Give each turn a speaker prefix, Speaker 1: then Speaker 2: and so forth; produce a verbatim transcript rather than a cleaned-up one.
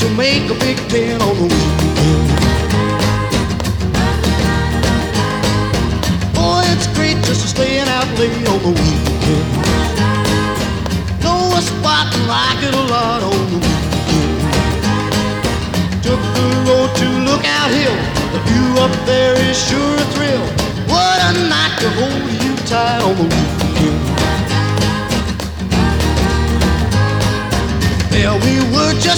Speaker 1: to make a big ten on the weekend. Boy, it's great just to staying out late on the weekend. Know a spot and like it a lot on the weekend. Took the road to Lookout Hill. The view up there is sure a thrill. What a night to hold you tight on the weekend. Yeah, we were just